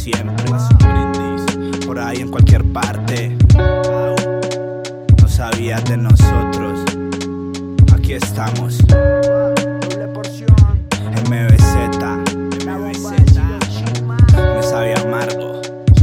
siempre. Por ahí en cualquier parte. No sabías de nosotros. Aquí estamos. MBZ. Me sabía amargo.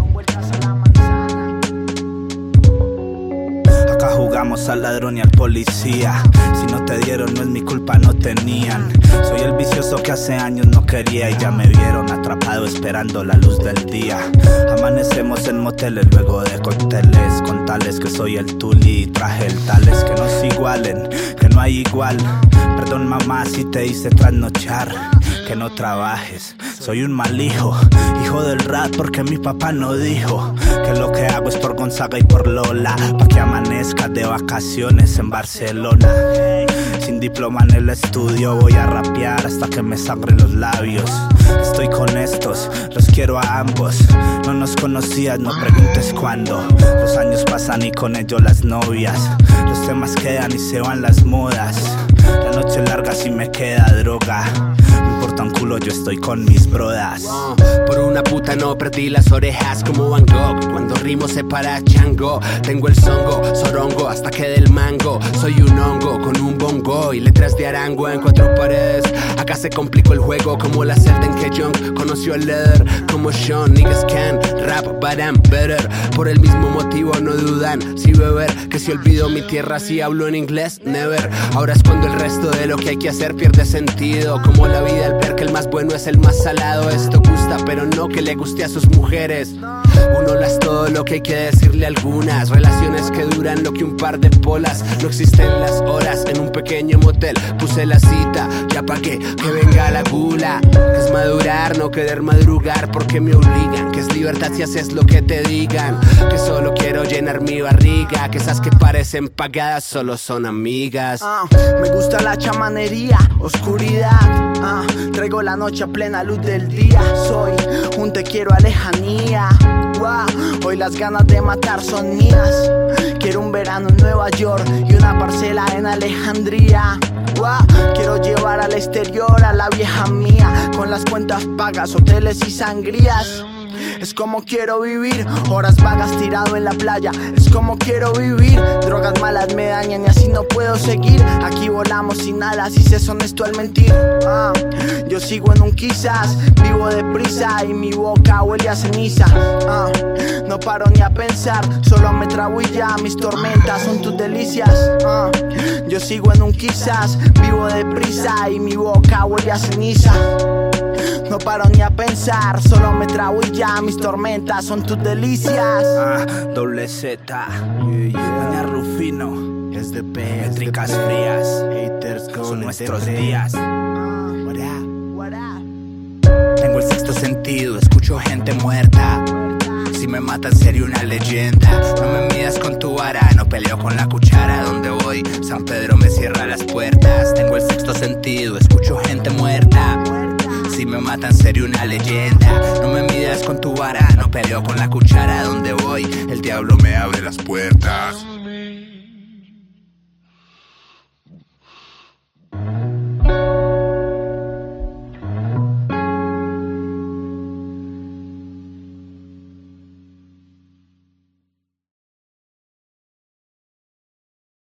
Acá jugamos al ladrón y al policía. Si no te dieron no es mi culpa, no tenían. Soy el vicioso que hace años no quería y ya me vieron atrapado esperando la luz del día. Amanecemos en moteles luego de cócteles, con tales que soy el tuli y traje el tales que nos igualen, que no hay igual. Perdón mamá si te hice trasnochar, que no trabajes, soy un mal hijo, hijo del rap porque mi papá no dijo que lo que hago es por Gonzaga y por Lola, pa' que amanezcas de vacaciones en Barcelona. Sin diploma en el estudio voy a rapear hasta que me sangren los labios. Estoy con estos, los quiero a ambos. No nos conocías, no preguntes cuándo. Los años pasan y con ellos las novias. Los temas quedan y se van las modas. La noche larga si me queda droga. Me importa un culo, yo estoy con mis brodas. Por una puta no perdí las orejas como Van Gogh. Cuando rimo se para chango. Tengo el songo, sorongo hasta que del mango. Soy un hongo con un bongo y letras de arango en 4 paredes. Acá se complicó el juego como la celda en que Young conoció el leather. Como Sean, niggas can rap but I'm better. Por el mismo motivo no dudan si beber, que si olvido mi tierra si hablo en inglés, never. Ahora es cuando el resto de lo que hay que hacer pierde sentido. Como la vida al ver que el más bueno es el más salado. Esto gusta pero no que le guste a sus mujeres. Uno las todo lo que hay que decirle a algunas. Relaciones que duran lo que un par de polas. No existen las horas en un pequeño motel. Puse la cita, ya pa' que venga la gula. Que es madurar, no querer madrugar porque me obligan. Que es libertad si haces lo que te digan. Que solo quiero llenar mi barriga. Que esas que parecen pagadas solo son amigas. Me gusta la chamanería, oscuridad. Traigo la noche a plena luz del día. Soy un te quiero a lejanía. Hoy las ganas de matar son mías. Quiero un verano en Nueva York y una parcela en Alejandría. Quiero llevar al exterior a la vieja mía, con las cuentas pagas, hoteles y sangrías. Es como quiero vivir, horas vagas tirado en la playa. Es como quiero vivir, drogas malas me dañan y así no puedo seguir. Aquí volamos sin alas y se es honesto al mentir. Yo sigo en un quizás, vivo deprisa y mi boca huele a ceniza. No paro ni a pensar, solo me trago y ya. Mis tormentas son tus delicias. Yo sigo en un quizás, vivo deprisa y mi boca huele a ceniza. No paro ni a pensar, solo me trago y ya. Mis tormentas son tus delicias. Doble Z, Doña Rufino, métricas frías, haters son nuestros días. Tengo el sexto sentido, escucho gente muerta. Si me matan sería una leyenda. No me midas con tu vara, no peleo con la cuchara. Donde voy, San Pedro me cierra las puertas. Tengo el sexto sentido, escucho gente muerta. Si me matan sería una leyenda. No me midas con tu vara, no peleo con la cuchara. Donde voy, el diablo me abre las puertas.